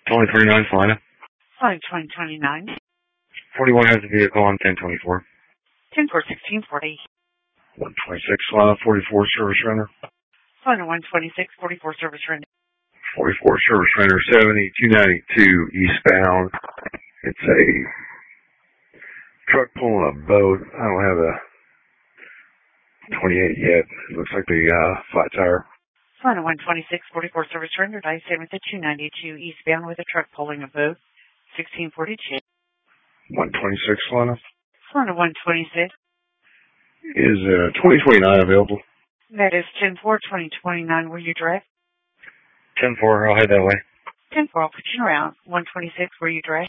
2029 Salina. Flight 2029. 41 has a vehicle on 1024. 10-4-1640. 126 Salina, 44 service renter. Salina 126, 44 service render. 44 service renter 7292 eastbound. It's a truck pulling a boat. I don't have a 28 yet. It looks like the flat tire. Salina 126, 44 service rendered. I stand with the 292 eastbound with a truck pulling a boat. 1642. 126 Salina. Salina 126. Is 2029 available? That is 10-4-2029. Were you direct? 10-4, I'll head that way. 10-4, I'll put you around. 126, were you direct?